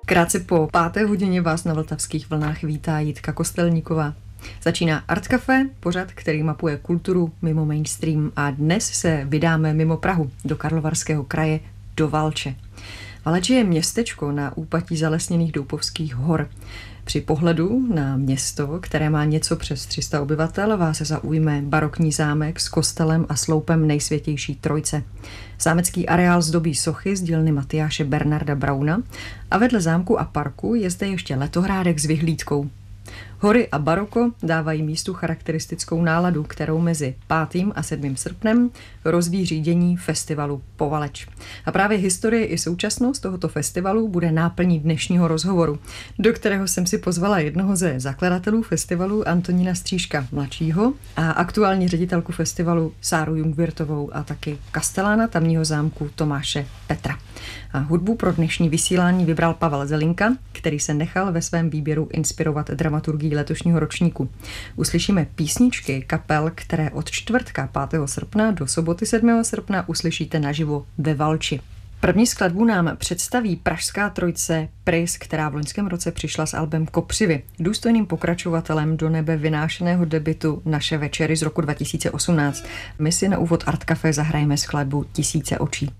Krátce po 5. hodině vás na Vltavských vlnách vítá Jitka Kostelníková. Začíná Art Café, pořad, který mapuje kulturu mimo mainstream, a dnes se vydáme mimo Prahu, do Karlovarského kraje, do Valče. Valč je městečko na úpatí zalesněných Doupovských hor. Při pohledu na město, které má něco přes 300 obyvatel, vás zaujme barokní zámek s kostelem a sloupem Nejsvětější Trojce. Zámecký areál zdobí sochy z dílny Matyáše Bernarda Brauna a vedle zámku a parku je zde ještě letohrádek s vyhlídkou. Hory a baroko dávají místu charakteristickou náladu, kterou mezi 5. a 7. srpnem rozvíří dění festivalu Povaleč. A právě historie i současnost tohoto festivalu bude náplní dnešního rozhovoru, do kterého jsem si pozvala jednoho ze zakladatelů festivalu, Antonína Střížka mladšího, a aktuální ředitelku festivalu Sáru Jungwirthovou a taky kastelána tamního zámku Tomáše Petra. A hudbu pro dnešní vysílání vybral Pavel Zelinka, který se nechal ve svém výběru inspirovat dramaturgií letošního ročníku. Uslyšíme písničky kapel, které od čtvrtka 5. srpna do soboty 7. srpna uslyšíte naživo ve Valči. První skladbu nám představí pražská trojce Prys, která v loňském roce přišla s albem Kopřivy, důstojným pokračovatelem do nebe vynášeného debutu Naše večery z roku 2018. My si na úvod Art Café zahrajeme skladbu Tisíce očí.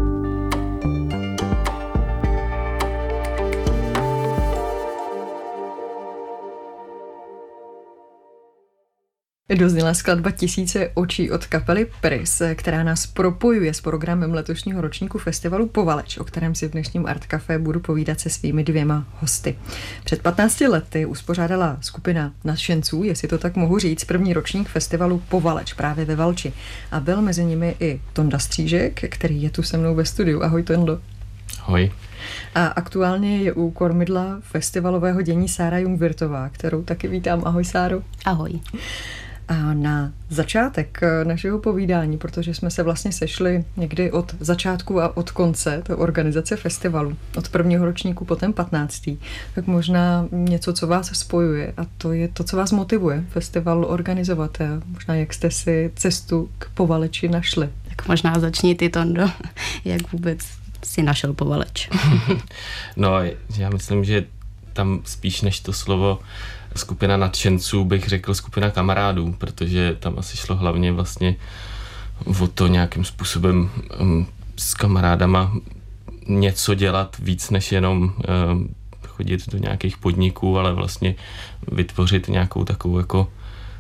Dozněla skladba Tisíce očí od kapely Prys, která nás propojuje s programem letošního ročníku festivalu Povaleč, o kterém si v dnešním Art Café budu povídat se svými 2 hosty. Před 15 lety uspořádala skupina nadšenců, jestli to tak mohu říct, první ročník festivalu Povaleč právě ve Valči. A byl mezi nimi i Tonda Střížek, který je tu se mnou ve studiu. Ahoj, Tondo. Ahoj. A aktuálně je u kormidla festivalového dění Sára Jungwirthová, kterou taky vítám. Ahoj, Sáro. Ahoj. A na začátek našeho povídání, protože jsme se vlastně sešli někdy od začátku a od konce té organizace festivalu, od prvního ročníku po ten 15. tak možná něco, co vás spojuje, a to je to, co vás motivuje festival organizovat. A možná jak jste si cestu k Povaleči našli. Tak možná začni ty, Tondo, jak vůbec si našel Povaleč. No, já myslím, že tam spíš než to slovo skupina nadšenců bych řekl skupina kamarádů, protože tam asi šlo hlavně vlastně o to nějakým způsobem s kamarádama něco dělat víc než jenom chodit do nějakých podniků, ale vlastně vytvořit nějakou takovou jako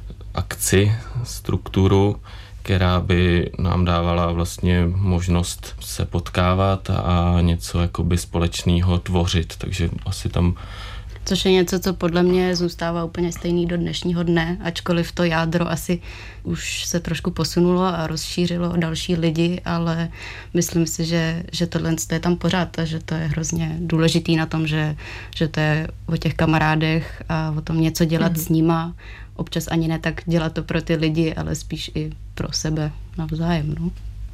akci, strukturu, která by nám dávala vlastně možnost se potkávat a něco jakoby společného tvořit, takže asi tam. Což je něco, co podle mě zůstává úplně stejný do dnešního dne, ačkoliv to jádro asi už se trošku posunulo a rozšířilo o další lidi, ale myslím si, že tohle je tam pořád a že to je hrozně důležitý na tom, že to je o těch kamarádech a o tom něco dělat s nima. Občas ani ne tak dělat to pro ty lidi, ale spíš i pro sebe navzájem, no.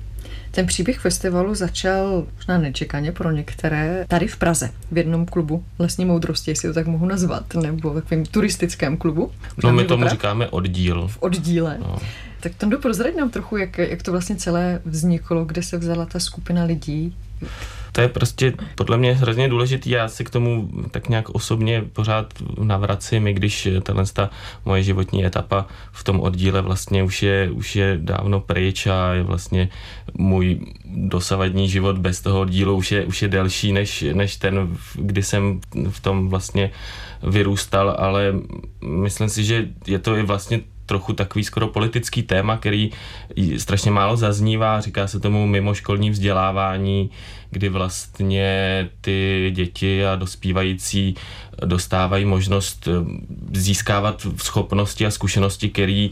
Ten příběh festivalu začal možná nečekaně pro některé tady v Praze, v jednom klubu Lesní moudrosti, jestli to tak mohu nazvat, nebo v takovém turistickém klubu. No, my tomu říkáme oddíl. V oddíle. No. Tak Tondo, prozrať nám trochu, jak to vlastně celé vzniklo, kde se vzala ta skupina lidí. To je prostě podle mě hrozně důležitý, já se k tomu tak nějak osobně pořád navracím, i když ta moje životní etapa v tom oddíle vlastně už je dávno pryč a je vlastně můj dosavadní život bez toho oddílu už je delší než ten, kdy jsem v tom vlastně vyrůstal, ale myslím si, že je to i vlastně trochu takový skoro politický téma, který strašně málo zaznívá, říká se tomu mimoškolní vzdělávání, kdy vlastně ty děti a dospívající dostávají možnost získávat schopnosti a zkušenosti, které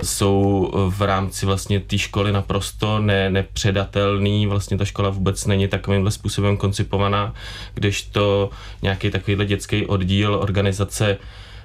jsou v rámci vlastně té školy naprosto nepředatelný. Vlastně ta škola vůbec není takovýmhle způsobem koncipovaná, kdežto nějaký takovýhle dětský oddíl organizace,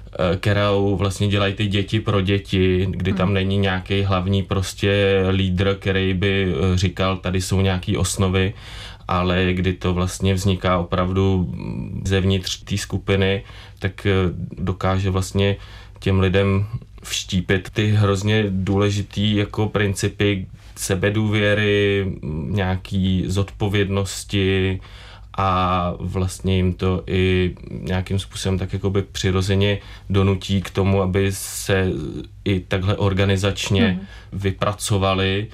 kterou vlastně dělají ty děti pro děti, kdy tam není nějaký hlavní prostě lídr, který by říkal, tady jsou nějaký osnovy, ale kdy to vlastně vzniká opravdu zevnitř té skupiny, tak dokáže vlastně těm lidem vštípit ty hrozně důležitý jako principy sebedůvěry, nějaký zodpovědnosti a vlastně jim to i nějakým způsobem tak jakoby přirozeně donutí k tomu, aby se i takhle organizačně vypracovali.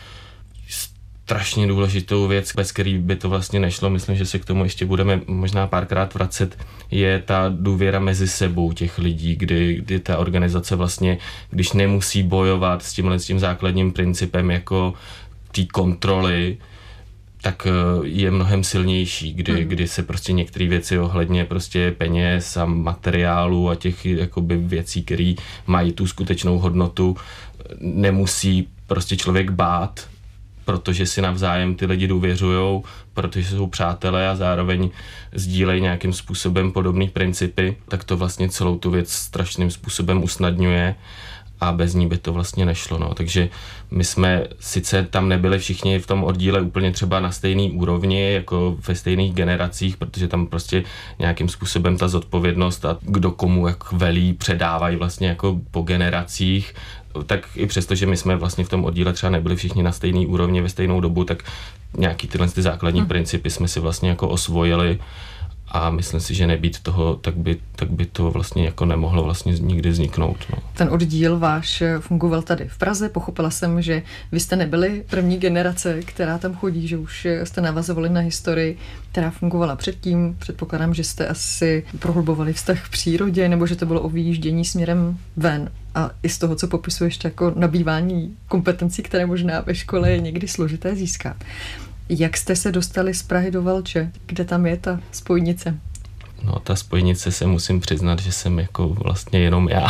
Strašně důležitou věc, bez který by to vlastně nešlo, myslím, že se k tomu ještě budeme možná párkrát vracet, je ta důvěra mezi sebou těch lidí, kdy ta organizace vlastně, když nemusí bojovat s tím základním principem jako té kontroly, tak je mnohem silnější, kdy se prostě některé věci ohledně prostě peněz a materiálu a těch jakoby věcí, které mají tu skutečnou hodnotu, nemusí prostě člověk bát, protože si navzájem ty lidi důvěřujou, protože jsou přátelé a zároveň sdílejí nějakým způsobem podobné principy, tak to vlastně celou tu věc strašným způsobem usnadňuje a bez ní by to vlastně nešlo. No. Takže my jsme sice tam nebyli všichni v tom oddíle úplně třeba na stejný úrovni, jako ve stejných generacích, protože tam prostě nějakým způsobem ta zodpovědnost a kdo komu jak velí předávají vlastně jako po generacích, tak i přesto, že my jsme vlastně v tom oddíle třeba nebyli všichni na stejný úrovni ve stejnou dobu, tak nějaký tyhle ty základní principy jsme si vlastně jako osvojili a myslím si, že nebýt toho, tak by to vlastně jako nemohlo vlastně nikdy vzniknout. No. Ten oddíl váš fungoval tady v Praze, pochopila jsem, že vy jste nebyli první generace, která tam chodí, že už jste navazovali na historii, která fungovala předtím. Předpokládám, že jste asi prohlubovali vztah k přírodě, nebo že to bylo o vyjíždění směrem ven. A i z toho, co popisuješ, jako nabývání kompetencí, které možná ve škole je někdy složité získat. Jak jste se dostali z Prahy do Velče? Kde tam je ta spojnice? No, ta spojnice se musím přiznat, že jsem jako vlastně jenom já.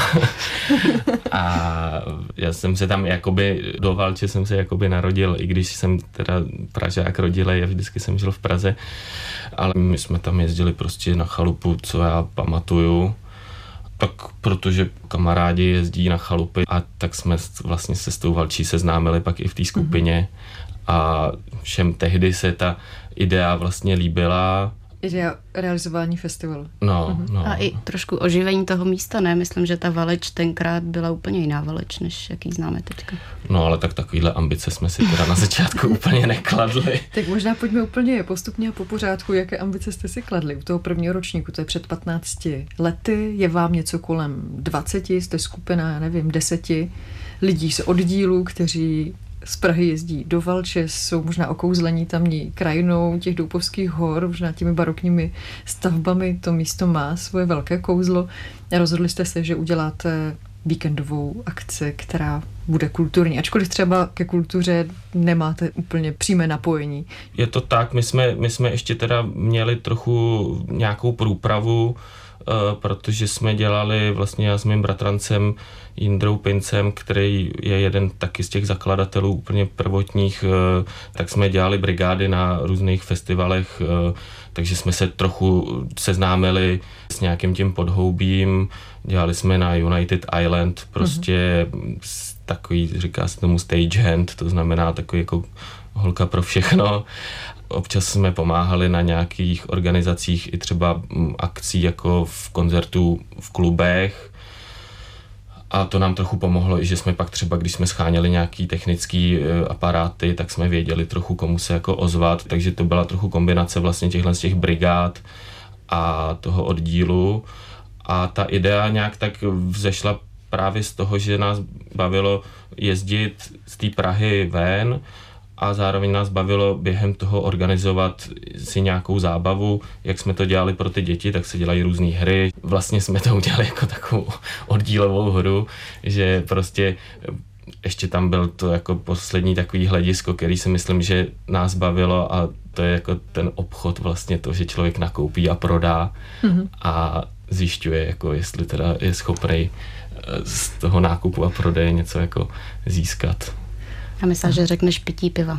A já jsem se tam jakoby, do Velče jsem se jakoby narodil, i když jsem teda Pražák rodilej a vždycky jsem žil v Praze. Ale my jsme tam jezdili prostě na chalupu, co já pamatuju. Tak protože kamarádi jezdí na chalupy a tak jsme vlastně se s tou Velčí seznámili pak i v té skupině. A všem tehdy se ta idea vlastně líbila. Idea realizování festivalu. No. A i trošku oživení toho místa, ne? Myslím, že ta Valeč tenkrát byla úplně jiná Valeč, než jaký známe teďka. No, ale tak takovýhle ambice jsme si teda na začátku úplně nekladli. Tak možná pojďme úplně postupně a po pořádku, jaké ambice jste si kladli u toho prvního ročníku, to je před 15 lety, je vám něco kolem 20, jste skupina, já nevím, 10 lidí z oddílu, kteří z Prahy jezdí do Velče, jsou možná okouzlení tamní krajinou těch Doupovských hor, možná těmi barokními stavbami, to místo má svoje velké kouzlo. Rozhodli jste se, že uděláte víkendovou akci, která bude kulturní, ačkoliv třeba ke kultuře nemáte úplně přímé napojení. Je to tak, my jsme ještě teda měli trochu nějakou průpravu, protože jsme dělali vlastně já s mým bratrancem Jindrou Pincem, který je jeden taky z těch zakladatelů úplně prvotních, tak jsme dělali brigády na různých festivalech, takže jsme se trochu seznámili s nějakým tím podhoubím, dělali jsme na United Island prostě takový, říká se tomu stagehand, to znamená takový jako holka pro všechno. Občas jsme pomáhali na nějakých organizacích i třeba akcí jako v koncertu v klubech a to nám trochu pomohlo, i že jsme pak třeba, když jsme scháněli nějaký technický aparáty, tak jsme věděli trochu, komu se jako ozvat, takže to byla trochu kombinace vlastně těchhle z těch brigád a toho oddílu a ta idea nějak tak vzešla právě z toho, že nás bavilo jezdit z té Prahy ven a zároveň nás bavilo během toho organizovat si nějakou zábavu. Jak jsme to dělali pro ty děti, tak se dělají různé hry. Vlastně jsme to udělali jako takovou oddílovou hru, že prostě ještě tam byl to jako poslední takový hledisko, který si myslím, že nás bavilo a to je jako ten obchod vlastně to, že člověk nakoupí a prodá a zjišťuje, jako jestli teda je schopný z toho nákupu a prodeje něco jako získat. Já myslím, že řekneš pití piva.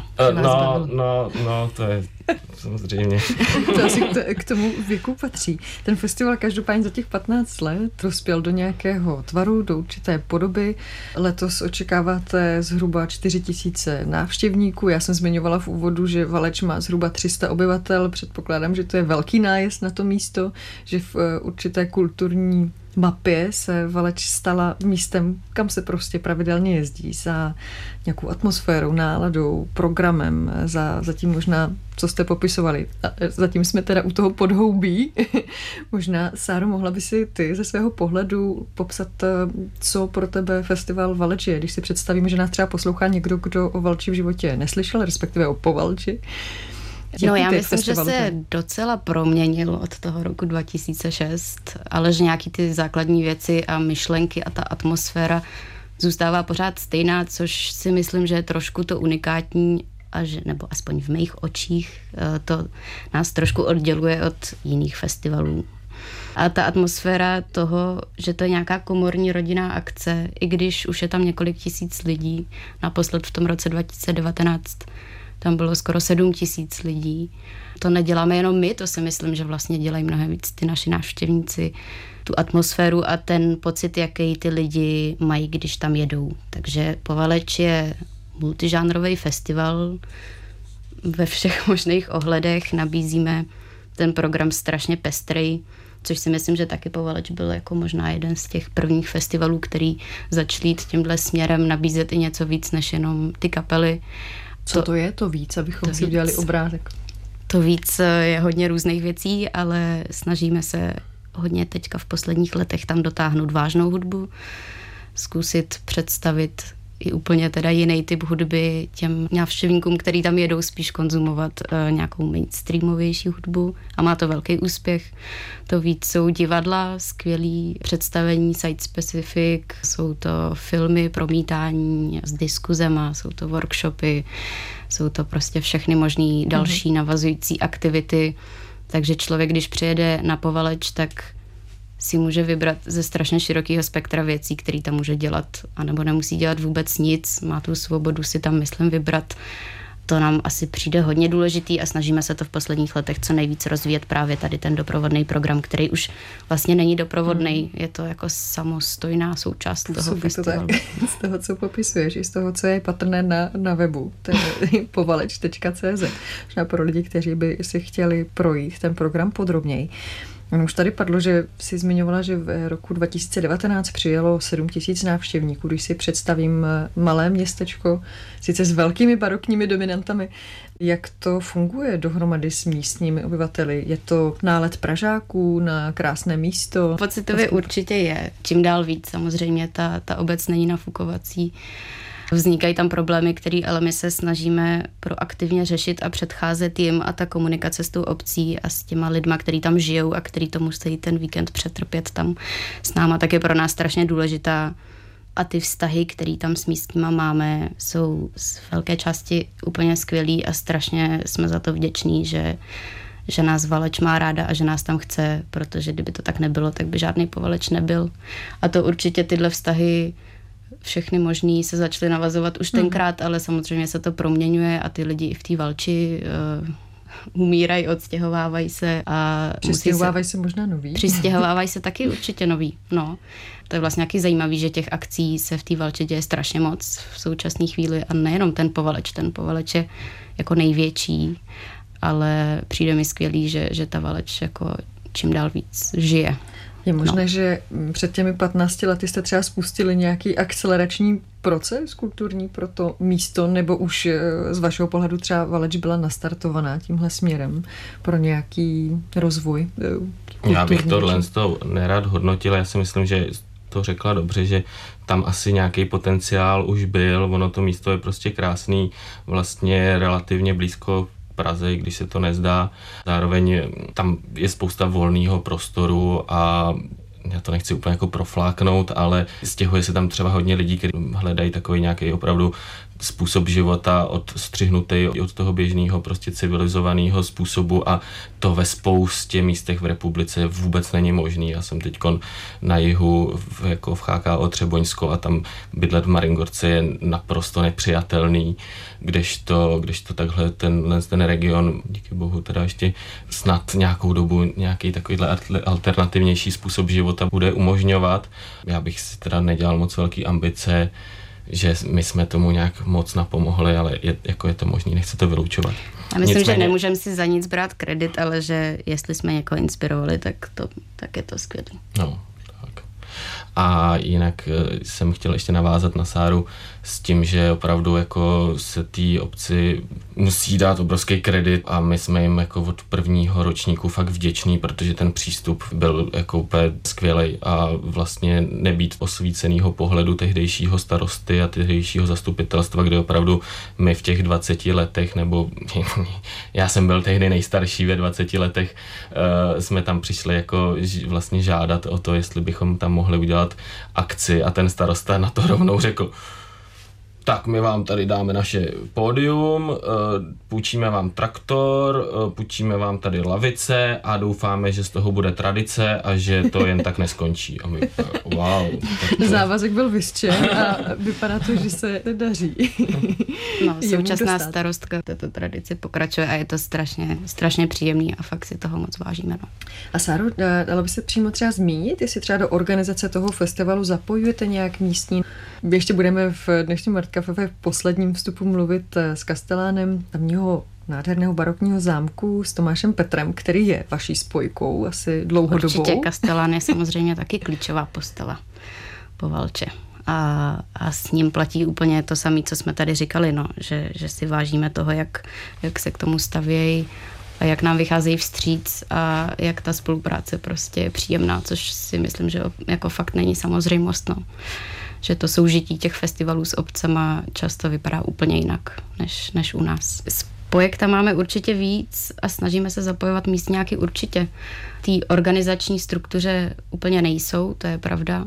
No, to je samozřejmě. To asi k tomu věku patří. Ten festival každopádně za těch 15 let dospěl do nějakého tvaru, do určité podoby. Letos očekáváte zhruba 4 000 návštěvníků. Já jsem zmiňovala v úvodu, že Valeč má zhruba 300 obyvatel. Předpokládám, že to je velký nájezd na to místo, že v určité kulturní mapě se Valeč stala místem, kam se prostě pravidelně jezdí za nějakou atmosférou, náladou, programem, za tím možná, co jste popisovali. A zatím jsme teda u toho podhoubí. Možná, Sáro, mohla by si ty ze svého pohledu popsat, co pro tebe festival Valeč je, když si představíme, že nás třeba poslouchá někdo, kdo o Valči v životě neslyšel, respektive o Povalči. No, já myslím, že se docela proměnil od toho roku 2006, ale že nějaký ty základní věci a myšlenky a ta atmosféra zůstává pořád stejná, což si myslím, že je trošku to unikátní, a že, nebo aspoň v mých očích, to nás trošku odděluje od jiných festivalů. A ta atmosféra toho, že to je nějaká komorní rodinná akce, i když už je tam několik tisíc lidí, naposled v tom roce 2019 tam bylo skoro 7 000 lidí. To neděláme jenom my, to si myslím, že vlastně dělají mnohem víc ty naši návštěvníci, tu atmosféru a ten pocit, jaký ty lidi mají, když tam jedou. Takže Povaleč je multižánrový festival ve všech možných ohledech. Nabízíme ten program strašně pestrej, což si myslím, že taky Povaleč byl jako možná jeden z těch prvních festivalů, který začal jít tímhle směrem, nabízet i něco víc než jenom ty kapely. Co to je to víc, abychom si udělali obrázek? To víc je hodně různých věcí, ale snažíme se hodně teďka v posledních letech tam dotáhnout vážnou hudbu, zkusit představit i úplně teda jiný typ hudby těm návštěvníkům, který tam jedou spíš konzumovat nějakou mainstreamovější hudbu a má to velký úspěch. To víc jsou divadla, skvělý představení, site specific, jsou to filmy, promítání s diskuzema, jsou to workshopy, jsou to prostě všechny možný další navazující aktivity. Takže člověk, když přijede na Povaleč, tak si může vybrat ze strašně širokého spektra věcí, který tam může dělat, anebo nemusí dělat vůbec nic, má tu svobodu si tam, myslím, vybrat. To nám asi přijde hodně důležitý a snažíme se to v posledních letech co nejvíc rozvíjet právě tady ten doprovodný program, který už vlastně není doprovodný, je to jako samostojná součást toho festivalu. Z toho, co popisuješ, i z toho, co je patrné na webu, to je povaleč.cz. Možná pro lidi, kteří by si chtěli projít ten program podrobněji. Už tady padlo, že jsi zmiňovala, že v roku 2019 přijelo 7 000 návštěvníků. Když si představím malé městečko, sice s velkými barokními dominantami, jak to funguje dohromady s místními obyvateli? Je to nálet Pražáků na krásné místo? Pocitově určitě je. Čím dál víc, samozřejmě ta obec není nafukovací. Vznikají tam problémy, které ale my se snažíme proaktivně řešit a předcházet jim a ta komunikace s tou obcí a s těma lidma, kteří tam žijou a kteří to musí ten víkend přetrpět tam s náma, tak je pro nás strašně důležitá. A ty vztahy, které tam s místníma máme, jsou z velké části úplně skvělý a strašně jsme za to vděční, že nás Valeč má ráda a že nás tam chce, protože kdyby to tak nebylo, tak by žádný Povaleč nebyl. A to určitě tyhle vztahy všechny možný se začaly navazovat už tenkrát, ale samozřejmě se to proměňuje a ty lidi i v té Valči umírají, odstěhovávají se. Přistěhovávají se možná noví? Přistěhovávají se taky určitě noví, no. To je vlastně nějaký zajímavý, že těch akcí se v té Valči děje strašně moc v současné chvíli a nejenom ten Povaleč je jako největší, ale přijde mi skvělý, že ta Valeč jako čím dál víc žije. Je možné, že před těmi 15 lety jste třeba spustili nějaký akcelerační proces kulturní pro to místo, nebo už z vašeho pohledu třeba Valeč byla nastartovaná tímhle směrem pro nějaký rozvoj kulturní? Já bych tohle nerad hodnotil, já si myslím, že to řekla dobře, že tam asi nějaký potenciál už byl, ono to místo je prostě krásný, vlastně relativně blízko Praze, když se to nezdá. Zároveň tam je spousta volného prostoru a já to nechci úplně jako profláknout, ale stěhuje se tam třeba hodně lidí, kteří hledají takový nějaký opravdu způsob života odstřihnutý od toho běžného prostě civilizovaného způsobu a to ve spoustě místech v republice vůbec není možný. Já jsem teďkon na jihu jako v HKO Třeboňsko a tam bydlet v Maringorce je naprosto nepřijatelný, kdežto takhle ten region, díky bohu teda ještě snad nějakou dobu nějaký takovýhle alternativnější způsob života bude umožňovat. Já bych si teda nedělal moc velký ambice, že my jsme tomu nějak moc napomohli, ale je to možný, nechci to vylučovat. Já myslím, že nemůžeme si za nic brát kredit, ale že jestli jsme někoho inspirovali, tak je to skvělé. No, tak. A jinak jsem chtěl ještě navázat na Sáru s tím, že opravdu jako se té obci musí dát obrovský kredit a my jsme jim jako od prvního ročníku fakt vděční, protože ten přístup byl jako úplně skvělej a vlastně nebýt osvícenýho pohledu tehdejšího starosty a tehdejšího zastupitelstva, kde opravdu my v těch 20 letech, nebo já jsem byl tehdy nejstarší ve 20 letech, jsme tam přišli jako vlastně žádat o to, jestli bychom tam mohli udělat akci a ten starosta na to rovnou řekl: tak my vám tady dáme naše pódium, půjčíme vám traktor, půjčíme vám tady lavice a doufáme, že z toho bude tradice a že to jen tak neskončí. A my, wow. Závazek byl vyřčen a vypadá to, že se daří. No, současná starostka této tradici pokračuje a je to strašně příjemný a fakt si toho moc vážíme. No. A Sáro, dalo by se přímo třeba zmínit, jestli třeba do organizace toho festivalu zapojujete nějak místní? Ještě budeme v dnešním Art Café v posledním vstupu mluvit s kastelánem tamního nádherného barokního zámku s Tomášem Petrem, který je vaší spojkou asi dlouhodobou. Určitě kastelán je samozřejmě taky klíčová postava Povalče. A s ním platí úplně to samé, co jsme tady říkali, no, že si vážíme toho, jak se k tomu stavějí a jak nám vycházejí vstříc a jak ta spolupráce prostě je příjemná, což si myslím, že jako fakt není samozřejmost, no. Že to soužití těch festivalů s obcema často vypadá úplně jinak než u nás. Spojek tam máme určitě víc a snažíme se zapojovat místňáky určitě. Té organizační struktuře úplně nejsou, to je pravda,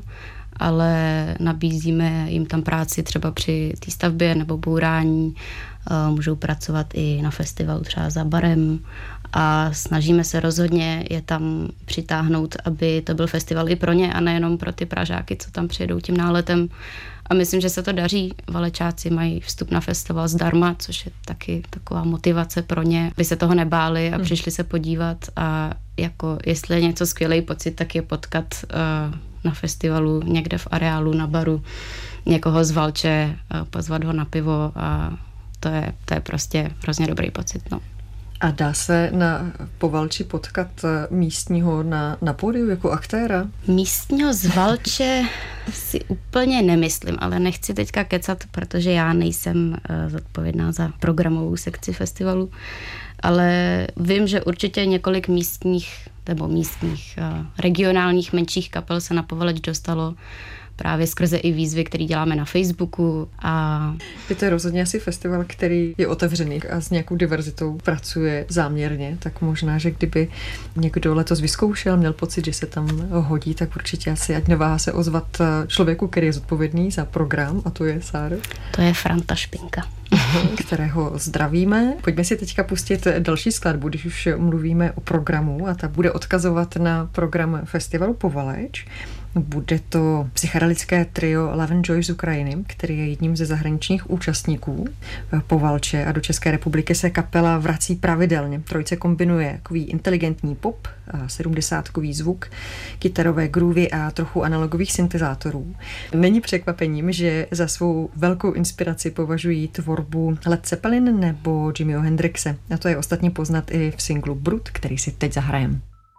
ale nabízíme jim tam práci třeba při té stavbě nebo bourání. Můžou pracovat i na festivalu třeba za barem a snažíme se rozhodně je tam přitáhnout, aby to byl festival i pro ně a nejenom pro ty Pražáky, co tam přijedou tím náletem. A myslím, že se to daří. Valečáci mají vstup na festival zdarma, což je taky taková motivace pro ně, aby se toho nebáli a přišli se podívat a jako jestli je něco skvělý pocit, tak je potkat na festivalu někde v areálu, na baru, někoho z Valče, pozvat ho na pivo a to je prostě hrozně dobrý pocit. No. A dá se na Povalči potkat místního na pódiu jako aktéra? Místního z Valče si úplně nemyslím, ale nechci teďka kecat, protože já nejsem zodpovědná za programovou sekci festivalu, ale vím, že určitě několik místních regionálních menších kapel se na Povaleč dostalo právě skrze i výzvy, které děláme na Facebooku. A je to rozhodně asi festival, který je otevřený a s nějakou diverzitou pracuje záměrně, tak možná, že kdyby někdo letos vyzkoušel, měl pocit, že se tam hodí, tak určitě asi ať neváhá se ozvat člověku, který je zodpovědný za program, a to je Sára. To je Franta Špinka. Kterého zdravíme. Pojďme si teďka pustit další skladbu, když už mluvíme o programu, a ta bude odkazovat na program festivalu Povaleč. Bude to psychedelické trio Lavenjoy z Ukrajiny, který je jedním ze zahraničních účastníků Povalče, a do České republiky se kapela vrací pravidelně. Trojce kombinuje takový inteligentní pop, 70kový zvuk, kytarové groovy a trochu analogových syntezátorů. Není překvapením, že za svou velkou inspiraci považují tvorbu Led Zeppelin nebo Jimmyho Hendrixe. A to je ostatně poznat i v singlu Brut, který si teď zahrajeme.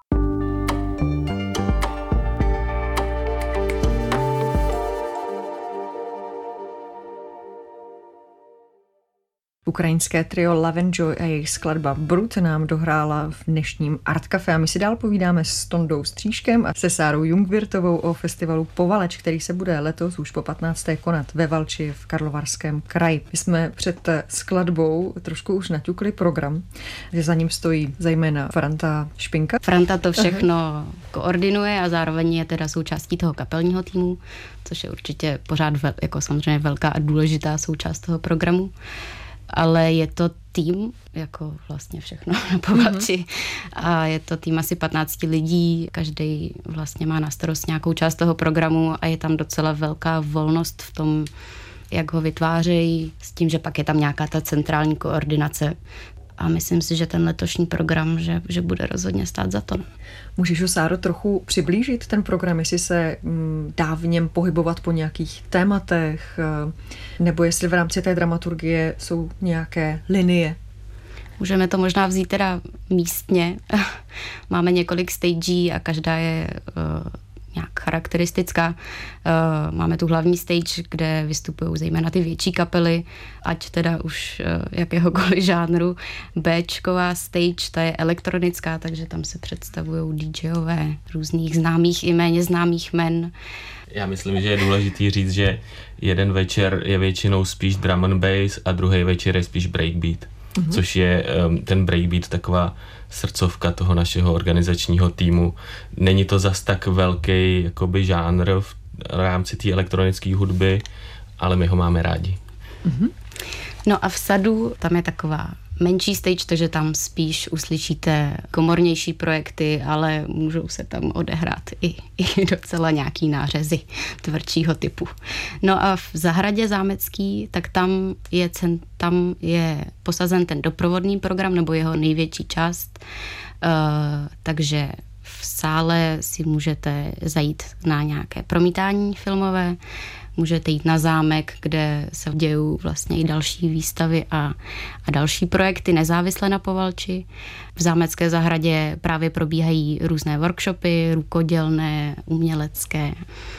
Ukrajinské trio Lavenjoy a jejich skladba Brut nám dohrála v dnešním Art Café a my si dál povídáme s Tondou Stříškem a se Sárou Jungwirtovou o festivalu Povaleč, který se bude letos už po 15. konat ve Valči v Karlovarském kraji. My jsme před skladbou trošku už naťukli program, že za ním stojí zejména Franta Špinka. Franta to všechno koordinuje a zároveň je teda součástí toho kapelního týmu, což je určitě pořád jako samozřejmě velká a důležitá součást toho programu. Ale je to tým, jako vlastně všechno na Povalči. A je to tým asi 15 lidí, každý vlastně má na starost nějakou část toho programu a je tam docela velká volnost v tom, jak ho vytvářejí, s tím, že pak je tam nějaká ta centrální koordinace. A myslím si, že ten letošní program, že bude rozhodně stát za to. Můžeš, Sáro, trochu přiblížit ten program, jestli se dá v něm pohybovat po nějakých tématech, nebo jestli v rámci té dramaturgie jsou nějaké linie? Můžeme to možná vzít teda místně. Máme několik stagí a každá je nějak charakteristická. Máme tu hlavní stage, kde vystupují zejména ty větší kapely, ať teda už jakéhokoliv žánru. Bčková stage, ta je elektronická, takže tam se představují DJové různých známých i méně známých men. Já myslím, že je důležitý říct, že jeden večer je většinou spíš drum and bass a druhý večer je spíš breakbeat, což je ten breakbeat taková srdcovka toho našeho organizačního týmu. Není to zas tak velký jakoby žánr v rámci té elektronické hudby, ale my ho máme rádi. No a v Sadu tam je taková menší stage, takže tam spíš uslyšíte komornější projekty, ale můžou se tam odehrát i docela nějaký nářezy tvrdšího typu. No a v zahradě zámecký, tak tam je posazen ten doprovodný program, nebo jeho největší část, takže v sále si můžete zajít na nějaké promítání filmové, můžete jít na zámek, kde se dějou vlastně i další výstavy a další projekty nezávisle na Povalči. V zámecké zahradě právě probíhají různé workshopy, rukodělné, umělecké.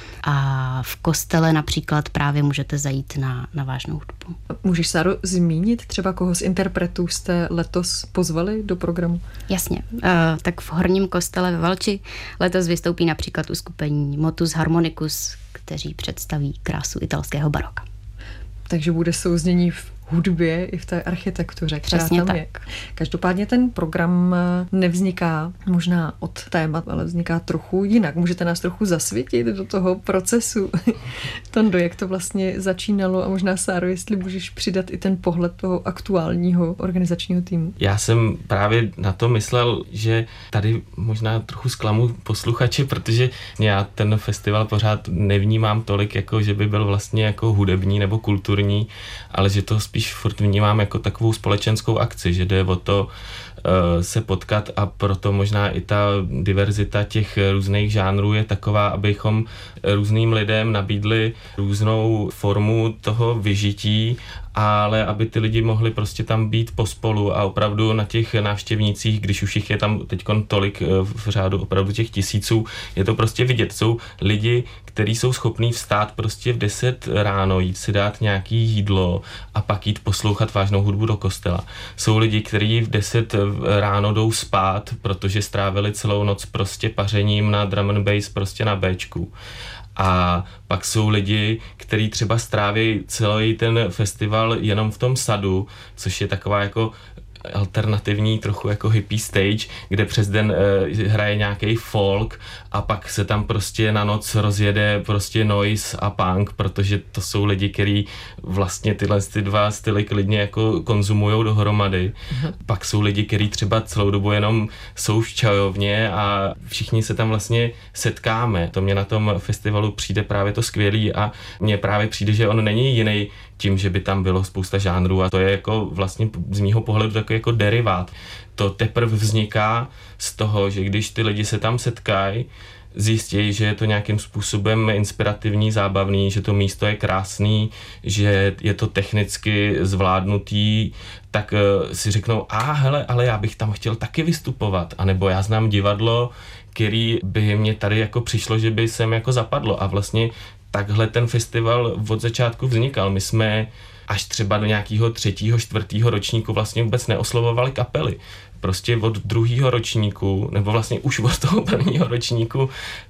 A v kostele například právě můžete zajít na vážnou hudbu. Můžeš, Sáro, zmínit třeba, koho z interpretů jste letos pozvali do programu? Jasně. Tak v Horním kostele ve Valči letos vystoupí například uskupení Motus Harmonicus, kteří představí krásu italského baroka. Takže bude souznění v hudbě i v té architektuře, která přesně tam tak je. Každopádně ten program nevzniká možná od témat, ale vzniká trochu jinak. Můžete nás trochu zasvětit do toho procesu, Tondo, jak to vlastně začínalo a možná, Sáro, jestli můžeš přidat i ten pohled toho aktuálního organizačního týmu. Já jsem právě na to myslel, že tady možná trochu zklamu posluchače, protože já ten festival pořád nevnímám tolik, jako že by byl vlastně jako hudební nebo kulturní, ale že to spíš furt vnímám jako takovou společenskou akci, že jde o to se potkat a proto možná i ta diverzita těch různých žánrů je taková, abychom různým lidem nabídli různou formu toho vyžití, ale aby ty lidi mohli prostě tam být pospolu a opravdu na těch návštěvnících, když už jich je tam teďkon tolik v řádu opravdu těch tisíců, je to prostě vidět. Jsou lidi, kteří jsou schopní vstát prostě v 10 ráno, jít si dát nějaký jídlo a pak jít poslouchat vážnou hudbu do kostela. Jsou lidi, kteří v 10 ráno jdou spát, protože strávili celou noc prostě pařením na drum and bass prostě na Bčku. A pak jsou lidi, kteří třeba stráví celý ten festival jenom v tom sadu, což je taková jako alternativní, trochu jako hippie stage, kde přes den hraje nějaký folk a pak se tam prostě na noc rozjede prostě noise a punk, protože to jsou lidi, kteří vlastně tyhle dva styly klidně jako konzumujou dohromady. Pak jsou lidi, kteří třeba celou dobu jenom jsou v čajovně a všichni se tam vlastně setkáme. To mě na tom festivalu přijde právě to skvělý a mně právě přijde, že on není jiný tím, že by tam bylo spousta žánrů a to je jako vlastně z mýho pohledu takový jako derivát. To teprve vzniká z toho, že když ty lidi se tam setkají, zjistí, že je to nějakým způsobem inspirativní, zábavný, že to místo je krásný, že je to technicky zvládnutý, tak si řeknou, hele, ale já bych tam chtěl taky vystupovat, anebo já znám divadlo, který by mě tady jako přišlo, že by sem jako zapadlo a vlastně takhle ten festival od začátku vznikal. My jsme až třeba do nějakého 3., 4. ročníku vlastně vůbec neoslovovali kapely. Prostě od 2. ročníku, nebo vlastně už od toho 1. ročníku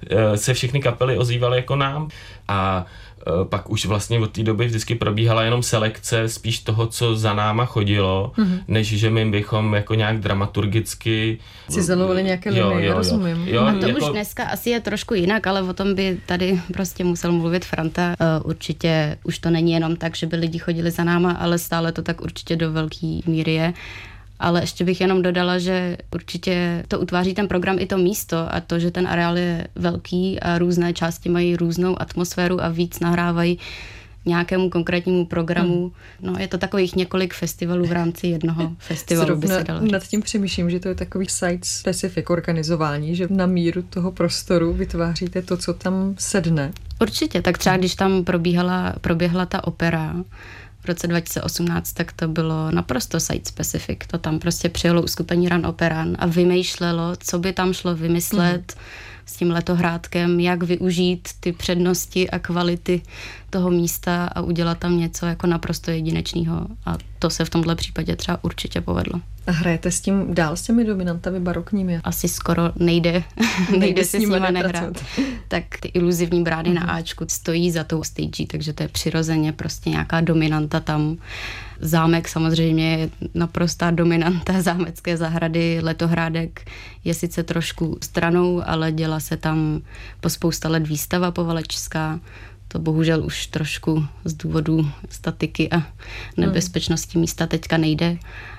se všechny kapely ozývaly jako nám a pak už vlastně od té doby vždycky probíhala jenom selekce spíš toho, co za náma chodilo, než že my bychom jako nějak dramaturgicky cizelovali nějaké linie, rozumím. Jo, a to jako už dneska asi je trošku jinak, ale o tom by tady prostě musel mluvit Franta. Určitě už to není jenom tak, že by lidi chodili za náma, ale stále to tak určitě do velký míry je. Ale ještě bych jenom dodala, že určitě to utváří ten program i to místo a to, že ten areál je velký a různé části mají různou atmosféru a víc nahrávají nějakému konkrétnímu programu. No, je to takových několik festivalů v rámci jednoho festivalu, by se dalo říct. Nad tím přemýšlím, že to je takový site-specific organizování, že na míru toho prostoru vytváříte to, co tam sedne. Určitě, tak třeba když tam proběhla ta opera v roce 2018, tak to bylo naprosto site-specific. To tam prostě přijelo uskupení Ran Operan a vymýšlelo, co by tam šlo vymyslet, s tím Letohrádkem, jak využít ty přednosti a kvality toho místa a udělat tam něco jako naprosto jedinečného. A to se v tomhle případě třeba určitě povedlo. A hrajete s tím dál, s těmi dominantami barokními? Asi skoro nejde si s nima nehrát. Tak ty iluzivní brány na Ačku stojí za tou stage, takže to je přirozeně prostě nějaká dominanta tam. Zámek samozřejmě je naprostá dominanta zámecké zahrady. Letohrádek je sice trošku stranou, ale dělá se tam po spousta let výstava povalečská. To bohužel už trošku z důvodu statiky a nebezpečnosti místa teďka nejde.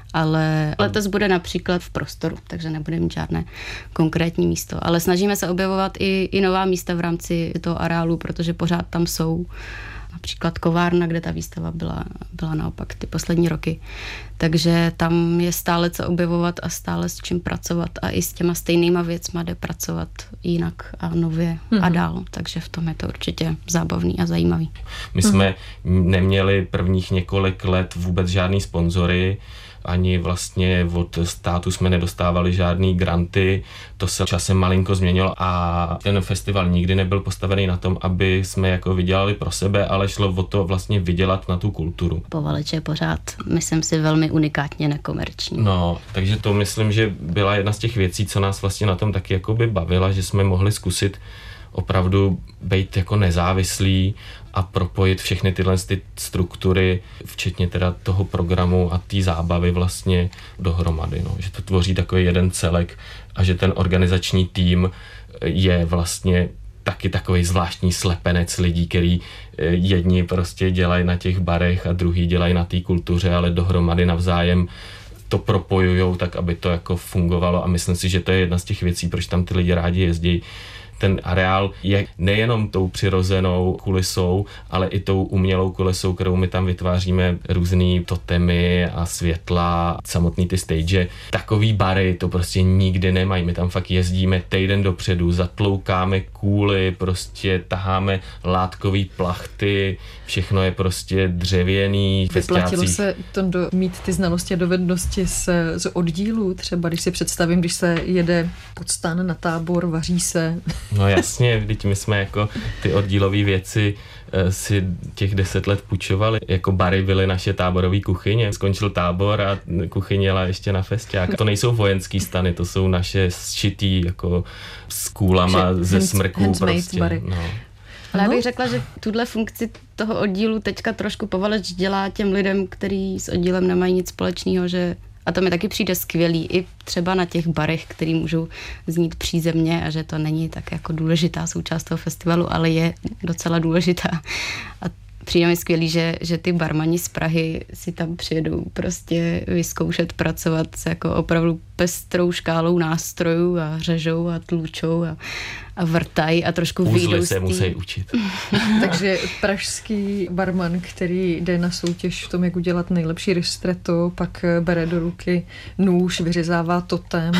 Ale letos bude například v prostoru, takže nebude mít žádné konkrétní místo. Ale snažíme se objevovat i nová místa v rámci toho areálu, protože pořád tam jsou. Například kovárna, kde ta výstava byla naopak ty poslední roky. Takže tam je stále co objevovat a stále s čím pracovat a i s těma stejnýma věcma jde pracovat jinak a nově a dál. Takže v tom je to určitě zábavný a zajímavý. My jsme neměli prvních několik let vůbec žádný sponzory, ani vlastně od státu jsme nedostávali žádný granty, to se časem malinko změnilo a ten festival nikdy nebyl postavený na tom, aby jsme jako vydělali pro sebe, ale šlo o to vlastně vydělat na tu kulturu. Povaleč je pořád, myslím si, velmi unikátně nekomerční. No, takže to myslím, že byla jedna z těch věcí, co nás vlastně na tom taky jakoby bavila, že jsme mohli zkusit opravdu být jako nezávislí a propojit všechny tyhle struktury, včetně teda toho programu a té zábavy vlastně dohromady. No. Že to tvoří takový jeden celek a že ten organizační tým je vlastně taky takový zvláštní slepenec lidí, který jedni prostě dělají na těch barech a druhý dělají na té kultuře, ale dohromady navzájem to propojujou tak, aby to jako fungovalo a myslím si, že to je jedna z těch věcí, proč tam ty lidi rádi jezdí. Ten areál je nejenom tou přirozenou kulisou, ale i tou umělou kulisou, kterou my tam vytváříme různý totemy a světla, samotný ty stage. Takový bary to prostě nikdy nemají. My tam fakt jezdíme týden dopředu, zatloukáme kůly, prostě taháme látkový plachty, všechno je prostě dřevěný. Vyplatilo se to mít ty znalosti a dovednosti z oddílu, třeba když si představím, když se jede pod stan na tábor, vaří se. No jasně, vždyť my jsme jako ty oddílové věci si těch 10 let půjčovali. Jako bary byly naše táborové kuchyně. Skončil tábor a kuchyň jela ještě na festiák. To nejsou vojenský stany, to jsou naše sčitý jako s kůlama ze smrků prostě. Bary. No. Ale já bych řekla, že tuhle funkci toho oddílu teďka trošku Povaleč dělá těm lidem, kteří s oddílem nemají nic společného, že a to mi taky přijde skvělý, i třeba na těch barech, který můžou znít přízemně a že to není tak jako důležitá součást toho festivalu, ale je docela důležitá. A přijde mi skvělý, že ty barmani z Prahy si tam přijedou prostě vyzkoušet pracovat s jako opravdu pestrou škálou nástrojů a řežou a tlučou a vrtají a trošku vyjdou Uzly se musí učit. Takže pražský barman, který jde na soutěž v tom, jak udělat nejlepší ristretto, pak bere do ruky nůž, vyřezává totem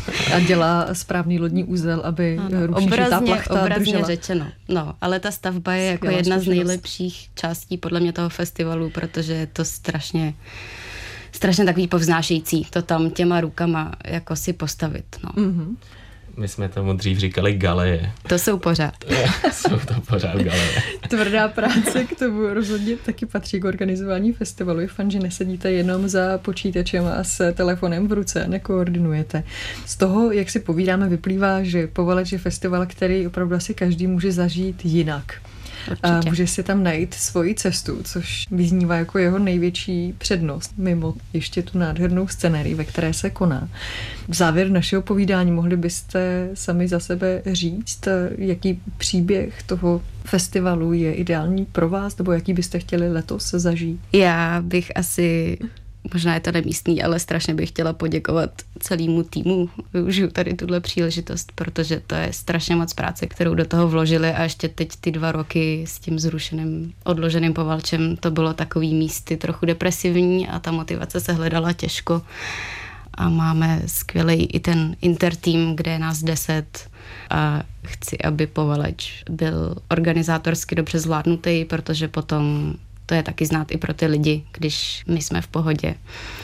a dělá správný lodní úzel, aby růžitá plachta držela. Řečeno. No, ale ta stavba je jako jedna z nejlepších částí podle mě toho festivalu, protože je to strašně takový povznášející to tam těma rukama jako si postavit. No. Mm-hmm. My jsme tomu dřív říkali galeje. To jsou pořád. Jsou to pořád galeje. Tvrdá práce k tomu rozhodně taky patří k organizování festivalu. Je fajn, že nesedíte jenom za počítačem a s telefonem v ruce, nekoordinujete. Z toho, jak si povídáme, vyplývá, že Povaleč je festival, který opravdu asi každý může zažít jinak. A může si tam najít svoji cestu, což vyznívá jako jeho největší přednost, mimo ještě tu nádhernou scenérii, ve které se koná. V závěr našeho povídání mohli byste sami za sebe říct, jaký příběh toho festivalu je ideální pro vás, nebo jaký byste chtěli letos zažít? Já bych asi... Možná je to nemístný, ale strašně bych chtěla poděkovat celému týmu. Využiju tady tuhle příležitost, protože to je strašně moc práce, kterou do toho vložili a ještě teď ty 2 roky s tím zrušeným, odloženým Povalčem to bylo takový místy trochu depresivní a ta motivace se hledala těžko. A máme skvělý i ten intertým, kde je nás 10 a chci, aby Povaleč byl organizátorsky dobře zvládnutý, protože potom to je taky znát i pro ty lidi, když my jsme v pohodě.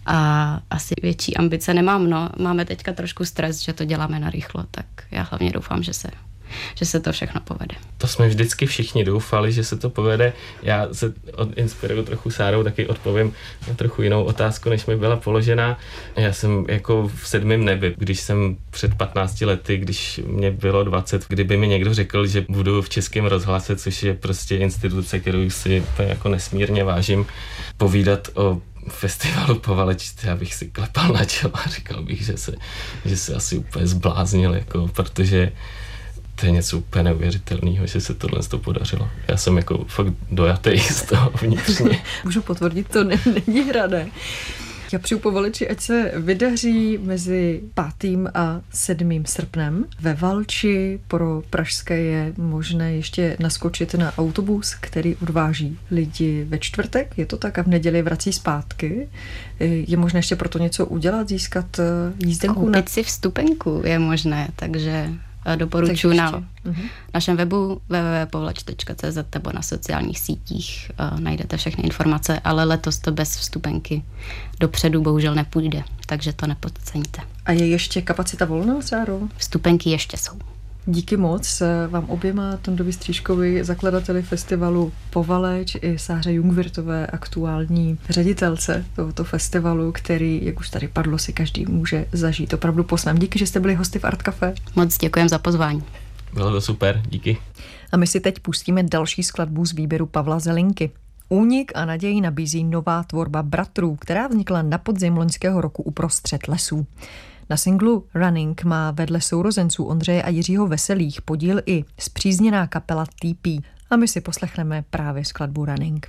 a asi větší ambice nemám. No, máme teďka trošku stres, že to děláme narychlo, tak já hlavně doufám, že se to všechno povede. To jsme vždycky všichni doufali, že se to povede. Já se inspiruju trochu Sárou, taky odpovím na trochu jinou otázku, než mi byla položena. Já jsem jako v 7. nebi, když jsem před 15 lety, když mě bylo 20, kdyby mi někdo řekl, že budu v Českém rozhlase, což je prostě instituce, kterou si jako nesmírně vážím, povídat o festivalu Povalečství, já bych si klepal na čelo a říkal bych, že se asi úplně zbláznil, jako, protože to je něco úplně neuvěřitelného, že se tohle podařilo. Já jsem jako fakt dojatý z toho vnitřně. Můžu potvrdit, to není hrané. Já přeju Povaleči, ať se vydaří mezi 5. a 7. srpnem. Ve Valči pro pražské je možné ještě naskočit na autobus, který odváží lidi ve čtvrtek, je to tak, a v neděli vrací zpátky. Je možné ještě pro to něco udělat, získat jízdenku? Koupit si vstupenku je možné, takže doporučuji na našem webu www.povaleč.cz nebo na sociálních sítích najdete všechny informace, ale letos to bez vstupenky dopředu bohužel nepůjde, takže to nepodceňte. A je ještě kapacita volná, Sáro? Vstupenky ještě jsou. Díky moc vám oběma, Tondovi Stříškovi, zakladateli festivalu Povaleč, i Sáře Jungwirthové, aktuální ředitelce tohoto festivalu, který, jak už tady padlo, si každý může zažít opravdu po svém. Díky, že jste byli hosty v Art Café. Moc děkujem za pozvání. Bylo to super, díky. A my si teď pustíme další skladbu z výběru Pavla Zelinky. Únik a naději nabízí nová tvorba Bratrů, která vznikla na podzim loňského roku uprostřed lesů. Na singlu Running má vedle sourozenců Ondřeje a Jiřího Veselých podíl i spřízněná kapela TP. A my si poslechneme právě skladbu Running.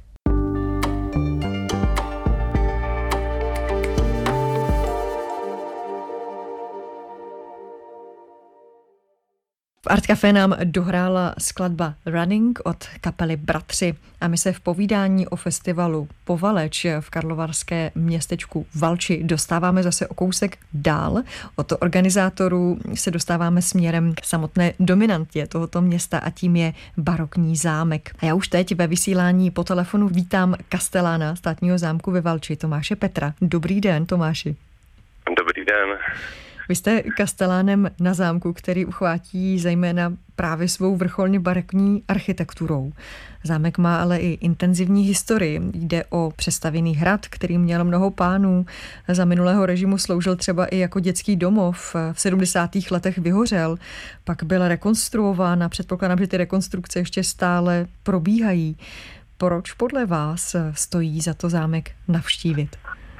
V Art Café nám dohrála skladba Running od kapely Bratři a my se v povídání o festivalu Povaleč v karlovarské městečku Valči dostáváme zase o kousek dál. Od organizátorů se dostáváme směrem k samotné dominantě tohoto města a tím je barokní zámek. A já už teď ve vysílání po telefonu vítám kastelána státního zámku ve Valči, Tomáše Petra. Dobrý den, Tomáši. Dobrý den. Vy jste kastelánem na zámku, který uchvátí zejména právě svou vrcholně barokní architekturou. Zámek má ale i intenzivní historii. Jde o přestavěný hrad, který měl mnoho pánů. Za minulého režimu sloužil třeba i jako dětský domov. V 70. letech vyhořel, pak byl rekonstruován a předpokládám, že ty rekonstrukce ještě stále probíhají. Proč podle vás stojí za to zámek navštívit?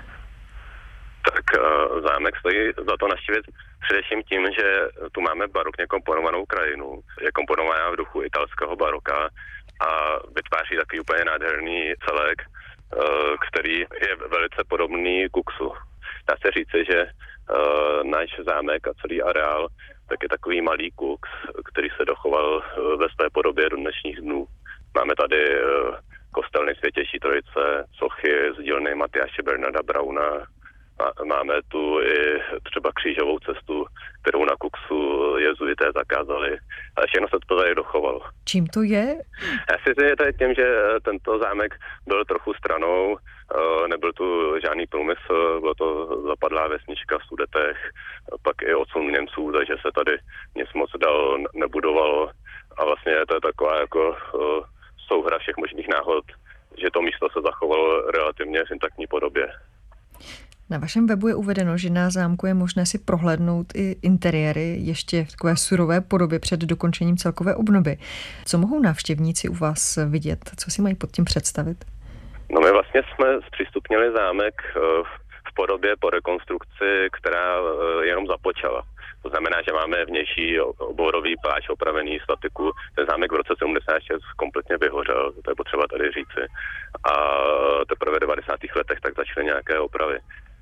Tak zámek stojí za to navštívit především tím, že tu máme barokně komponovanou krajinu. Je komponovaná v duchu italského baroka a vytváří takový úplně nádherný celek, který je velice podobný Kuxu. Dá se říci, že náš zámek a celý areál tak je takový malý Kux, který se dochoval ve své podobě do dnešních dnů. Máme tady kostelny Světější Trojice, sochy z dílny Matyáše Bernarda Brauna. Máme tu i třeba křížovou cestu, kterou na Kuxu jezuité zakázali. Ale všechno se to tady dochovalo. Čím to je? Já si myslím, že to je tím, že tento zámek byl trochu stranou, nebyl tu žádný průmysl, byla to zapadlá vesnička v Sudetech, pak i odsun Němců, takže se tady nic moc dál nebudovalo. A vlastně to je taková jako souhra všech možných náhod, že to místo se zachovalo relativně v intaktní podobě. Na vašem webu je uvedeno, že na zámku je možné si prohlédnout i interiéry ještě v takové surové podobě před dokončením celkové obnovy. Co mohou návštěvníci u vás vidět? Co si mají pod tím představit? No my vlastně jsme zpřístupnili zámek v podobě po rekonstrukci, která jenom započala. To znamená, že máme vnější oborový plášť opravený statiku. Ten zámek v roce 76 kompletně vyhořel, to je potřeba tady říci. A teprve v 90. letech tak začaly nějaké opravy.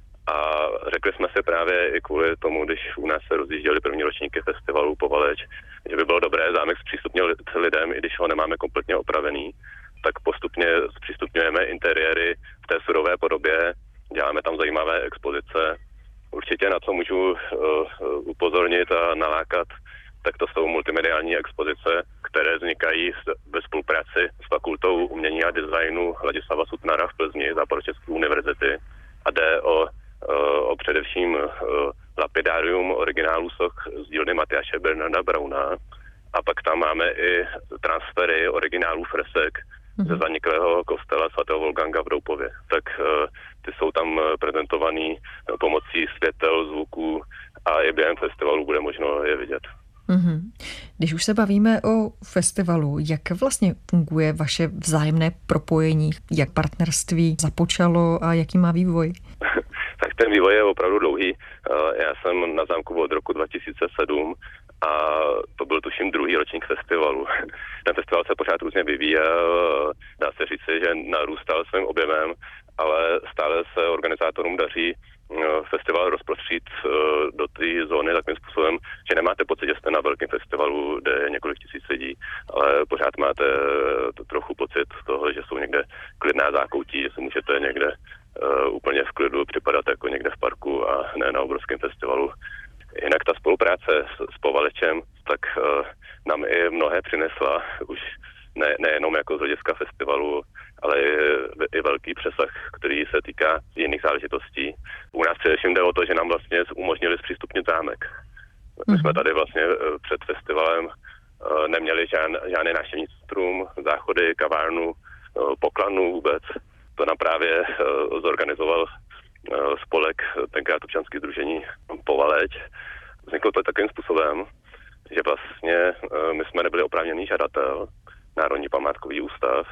A řekli jsme si právě i kvůli tomu, když u nás se rozjížděly první ročníky festivalu Povaleč, že by bylo dobré zámek zpřístupnit lidem, i když ho nemáme kompletně opravený, tak postupně zpřístupňujeme interiéry v té surové podobě, děláme tam zajímavé expozice. Určitě na co můžu upozornit a nalákat, tak to jsou multimediální expozice, které vznikají ve spolupráci s Fakultou umění a designu Ladislava Sutnara v Plzni, Západočeské univerzity. A jde o o především lapidarium originálu soch z dílny Matyáše Bernarda Brauna. A pak tam máme i transfery originálů fresek ze zaniklého kostela svatého Wolfganga v Doupově. Tak ty jsou tam prezentovaný pomocí světel, zvuků a i během festivalu bude možno je vidět. Mm-hmm. Když už se bavíme o festivalu, jak vlastně funguje vaše vzájemné propojení, jak partnerství započalo a jaký má vývoj? Tak ten vývoj je opravdu dlouhý. Já jsem na zámku od roku 2007 a to byl tuším 2. ročník festivalu. Ten festival se pořád různě vyvíjel, dá se říci, že narůstal svým objemem, ale stále se organizátorům daří festival rozprostřít do té zóny takovým způsobem, že nemáte pocit, že jste na velkém festivalu, kde je několik tisíc lidí, ale pořád máte trochu pocit toho, že jsou někde klidná zákoutí, že si můžete někde úplně v klidu připadat jako někde v parku a ne na obrovském festivalu. Jinak ta spolupráce s Povalečem, tak nám i mnohé přinesla, už nejenom jako z hlediska festivalu, ale i velký přesah, který se týká jiných záležitostí. U nás především jde o to, že nám vlastně umožnili zpřístupnit zámek. My jsme tady vlastně před festivalem neměli žádný návštěvní centrum, záchody, kavárnu, pokladnu vůbec. To nám právě zorganizoval spolek, tenkrát občanské sdružení Povaleč. Vzniklo to takovým způsobem, že vlastně my jsme nebyli oprávněný žadatel, Národní památkový ústav,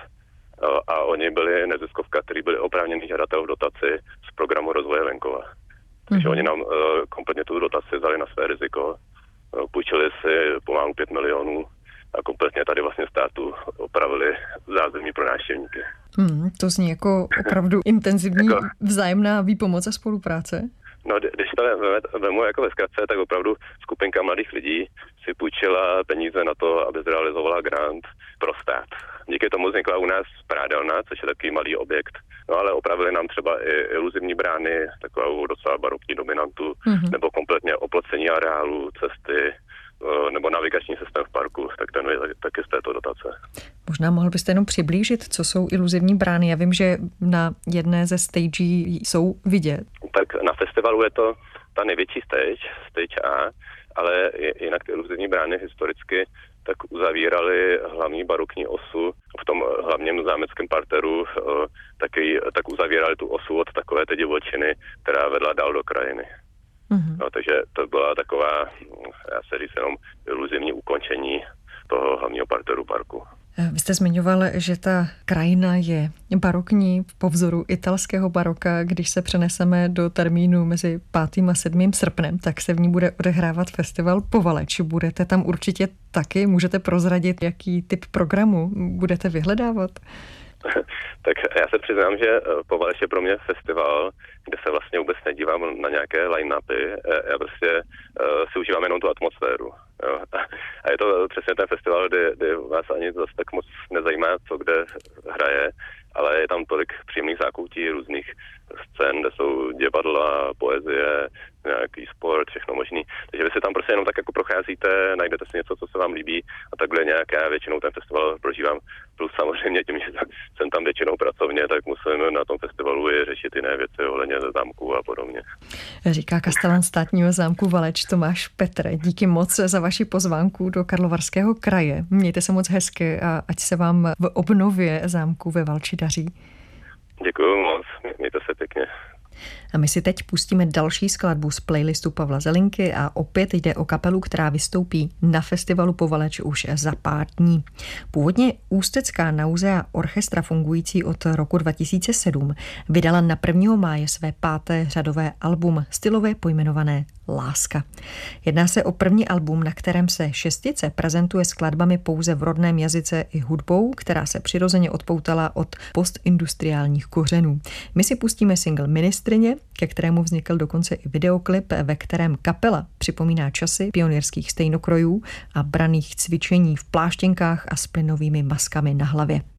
a oni byli neziskovka, který byli oprávněný žadatel v dotaci z programu rozvoje venkova. Takže oni nám kompletně tu dotaci vzali na své riziko, půjčili si pomalu 5 milionů a kompletně tady vlastně státu opravili zázemí pro návštěvníky. To zní jako opravdu intenzivní vzájemná výpomoc a spolupráce. No, když to vemu jako ve zkratce, tak opravdu skupinka mladých lidí si půjčila peníze na to, aby zrealizovala grant pro stát. Díky tomu vznikla u nás prádelna, což je takový malý objekt. No ale opravili nám třeba i iluzivní brány, takovou docela barokní dominantu, nebo kompletně oplocení areálu, cesty, nebo navigační systém v parku, tak ten je taky z této dotace. Možná mohl byste jenom přiblížit, co jsou iluzivní brány. Já vím, že na jedné ze stagí jsou vidět. Tak na festivalu je to ta největší stage A, ale jinak ty iluzivní brány historicky tak uzavíraly hlavní barokní osu v tom hlavním zámeckém parteru, tak uzavírali tu osu od takové té divočiny, která vedla dál do krajiny. No, takže to byla taková, já se říct, jenom iluzivní ukončení toho hlavního parteru parku. Vy jste zmiňoval, že ta krajina je barokní po vzoru italského baroka. Když se přeneseme do termínu mezi 5. a 7. srpnem, tak se v ní bude odehrávat festival Povaleč. Budete tam určitě taky? Můžete prozradit, jaký typ programu budete vyhledávat? Tak já se přiznám, že Povaleč je pro mě festival, kde se vlastně vůbec nedívám na nějaké line-upy. Já prostě si užívám jenom tu atmosféru. Jo. A je to přesně ten festival, kdy vás ani zase tak moc nezajímá, co kde hraje, ale je tam tolik příjemných zákoutí, různých scén, kde jsou divadla, poezie, nějaký sport, všechno možný. Takže vy si tam prostě jenom tak jako procházíte, najdete si něco, co se vám líbí a takhle nějak já většinou ten festival prožívám. Plus samozřejmě tím, že jsem tam většinou pracovně, tak musím na tom festivalu i řešit jiné věci ohledně zámku a podobně. Říká kastelan státního zámku Valeč Tomáš Petr. Díky moc za vaši pozvánku do Karlovarského kraje. Mějte se moc hezky a ať se vám v obnově zámku ve Valči daří. Děkuju moc, mějte se pěkně. A my si teď pustíme další skladbu z playlistu Pavla Zelinky a opět jde o kapelu, která vystoupí na festivalu Povaleč už za pár dní. Původně Ústecká Nauzea orchestra fungující od roku 2007 vydala na 1. máje své 5. řadové album stylově pojmenované Láska. Jedná se o první album, na kterém se šestice prezentuje skladbami pouze v rodném jazyce i hudbou, která se přirozeně odpoutala od postindustriálních kořenů. My si pustíme single Ministryně, ke kterému vznikl dokonce i videoklip, ve kterém kapela připomíná časy pionýrských stejnokrojů a branných cvičení v pláštěnkách a s plynovými maskami na hlavě.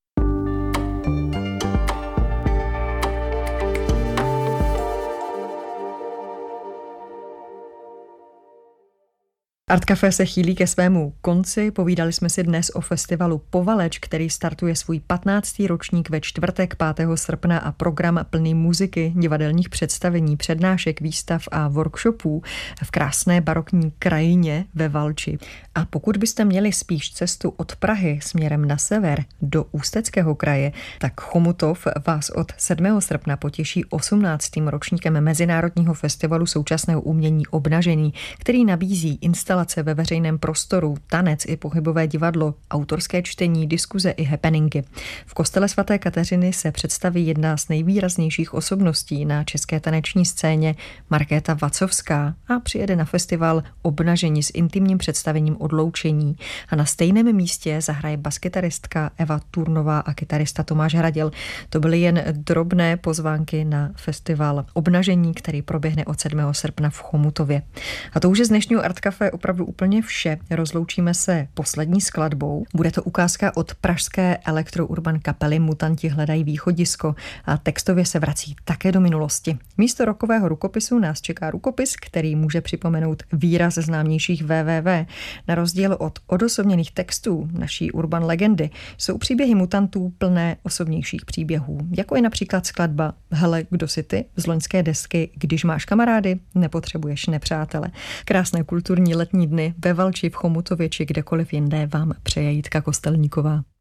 Art Café se chýlí ke svému konci. Povídali jsme si dnes o festivalu Povaleč, který startuje svůj 15. ročník ve čtvrtek 5. srpna a program plný muziky, divadelních představení, přednášek, výstav a workshopů v krásné barokní krajině ve Valči. A pokud byste měli spíš cestu od Prahy směrem na sever do Ústeckého kraje, tak Chomutov vás od 7. srpna potěší 18. ročníkem Mezinárodního festivalu současného umění Obnažení, který nabízí instalace ve veřejném prostoru, tanec i pohybové divadlo, autorské čtení, diskuze i happeningy. V kostele svaté Kateřiny se představí jedna z nejvýraznějších osobností na české taneční scéně, Markéta Vacovská, a přijede na festival Obnažení s intimním představením Odloučení. A na stejném místě zahraje baskytaristka Eva Turnová a kytarista Tomáš Hraděl. To byly jen drobné pozvánky na festival Obnažení, který proběhne od 7. srpna v Chomutově. A to už je z dnešního Art Café opravdu úplně vše. Rozloučíme se poslední skladbou. Bude to ukázka od pražské elektrourban kapely Mutanti hledají východisko a textově se vrací také do minulosti. Místo rockového rukopisu nás čeká rukopis, který může připomenout výraz známějších www. Na rozdíl od odosobněných textů naší urban legendy jsou příběhy mutantů plné osobnějších příběhů, jako je například skladba Hele, kdo jsi ty z loňské desky Když máš kamarády, nepotřebuješ nepřátele. Krásné kulturní letní dny ve Valči, v Chomutově či kdekoliv jinde vám přeje Jitka Kostelníková.